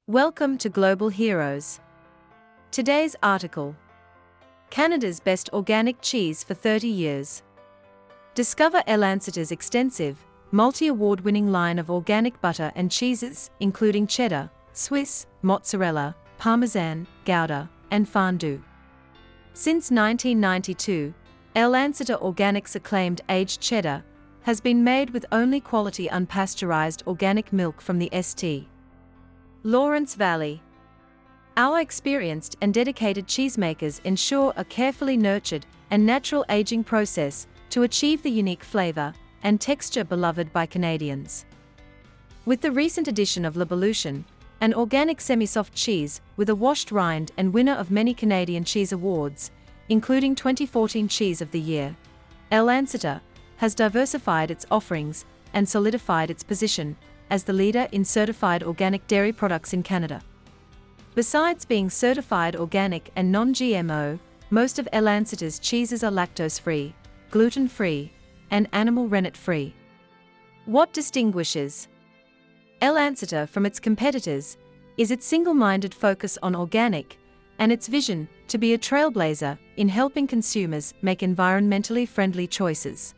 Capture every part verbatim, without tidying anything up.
Welcome to Global Heroes. Today's article: Canada's best organic cheese for thirty years. Discover Elanceta's extensive, multi-award-winning line of organic butter and cheeses, including cheddar, Swiss, mozzarella, parmesan, Gouda, and fondue. Since nineteen ninety-two, Elanceta Organics' acclaimed aged cheddar has been made with only quality unpasteurized organic milk from the Saint Lawrence Valley. Our experienced and dedicated cheesemakers ensure a carefully nurtured and natural aging process to achieve the unique flavor and texture beloved by Canadians. With the recent addition of L'Evolution, an organic semi-soft cheese with a washed rind and winner of many Canadian Cheese Awards, including twenty fourteen Cheese of the Year, Elanceta has diversified its offerings and solidified its position as the leader in certified organic dairy products in Canada. Besides being certified organic and non-G M O, most of Elanceta's cheeses are lactose-free, gluten-free, and animal rennet-free. What distinguishes Elanceta from its competitors is its single-minded focus on organic and its vision to be a trailblazer in helping consumers make environmentally friendly choices.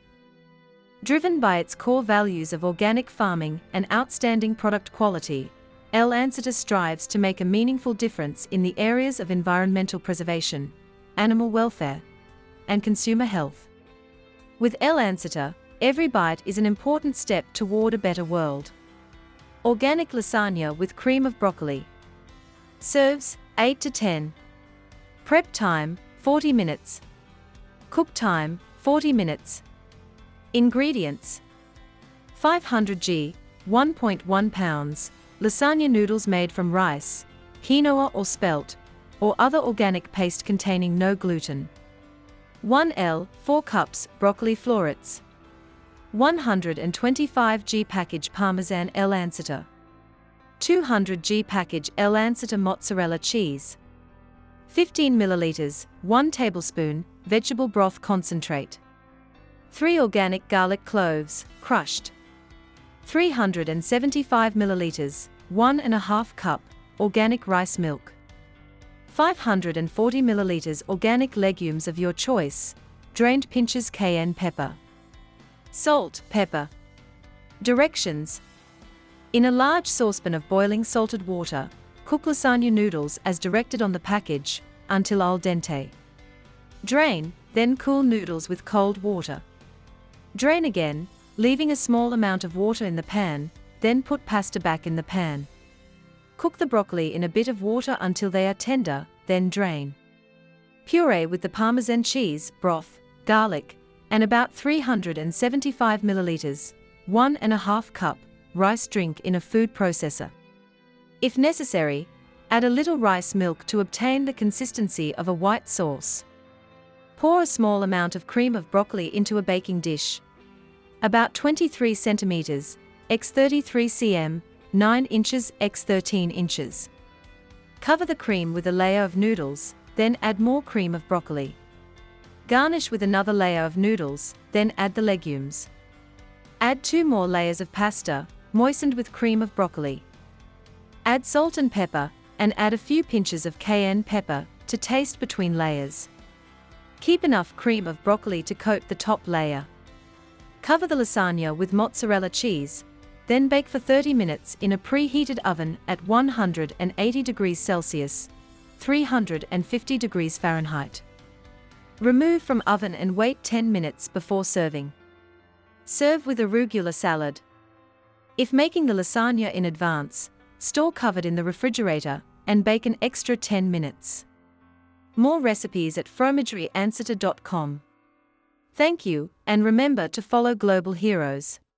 Driven by its core values of organic farming and outstanding product quality, Elanceta strives to make a meaningful difference in the areas of environmental preservation, animal welfare, and consumer health. With Elanceta, every bite is an important step toward a better world. Organic lasagna with cream of broccoli. Serves eight to ten. Prep time forty minutes. Cook time forty minutes. Ingredients: five hundred grams, one point one pounds, lasagna noodles made from rice, quinoa or spelt, or other organic paste containing no gluten. one L, four cups, broccoli florets. one hundred twenty-five grams package Parmesan Elanceta. two hundred grams package Elanceta mozzarella cheese. fifteen milliliters, one tablespoon, vegetable broth concentrate. three organic garlic cloves, crushed. three hundred seventy-five milliliters, one and a half cup, organic rice milk. five hundred forty milliliters organic legumes of your choice, drained pinches cayenne pepper. Salt, pepper. Directions: in a large saucepan of boiling salted water, cook lasagna noodles as directed on the package, until al dente. Drain, then cool noodles with cold water. Drain again, leaving a small amount of water in the pan, then put pasta back in the pan. Cook the broccoli in a bit of water until they are tender, then drain. Puree with the Parmesan cheese, broth, garlic, and about three hundred seventy-five milliliters, one and a half cup, rice drink in a food processor. If necessary, add a little rice milk to obtain the consistency of a white sauce. Pour a small amount of cream of broccoli into a baking dish. About twenty-three centimeters, by thirty-three centimeters, nine inches by thirteen inches. Cover the cream with a layer of noodles, then add more cream of broccoli. Garnish with another layer of noodles, then add the legumes. Add two more layers of pasta, moistened with cream of broccoli. Add salt and pepper, and add a few pinches of cayenne pepper to taste between layers. Keep enough cream of broccoli to coat the top layer. Cover the lasagna with mozzarella cheese, then bake for thirty minutes in a preheated oven at one hundred eighty degrees Celsius, three hundred fifty degrees Fahrenheit. Remove from oven and wait ten minutes before serving. Serve with arugula salad. If making the lasagna in advance, store covered in the refrigerator and bake an extra ten minutes. More recipes at fromagerie anceta dot com. Thank you, and remember to follow Global Heroes.